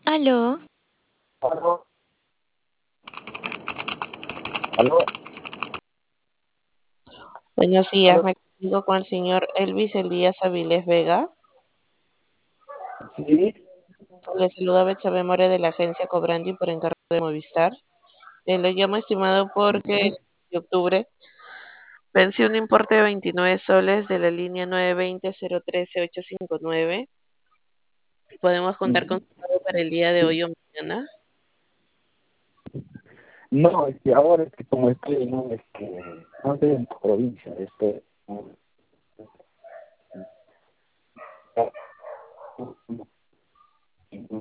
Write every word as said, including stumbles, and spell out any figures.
Aló, Aló, aló, buenos días, aló, me comunico con el señor Elvis Elías Avilés Vega. sí, Le saluda Betsabe More de la agencia Cobrandi por encargo de Movistar. Eh, le llamo estimado porque sí, en octubre venció un importe de veintinueve soles de la línea nueve veinte cero trece ocho cinco nueve. Podemos contar con ujú, su pago para el día de sí. hoy o mañana. No, es que ahora es que como estoy en un, este, no estoy en provincia, estoy en-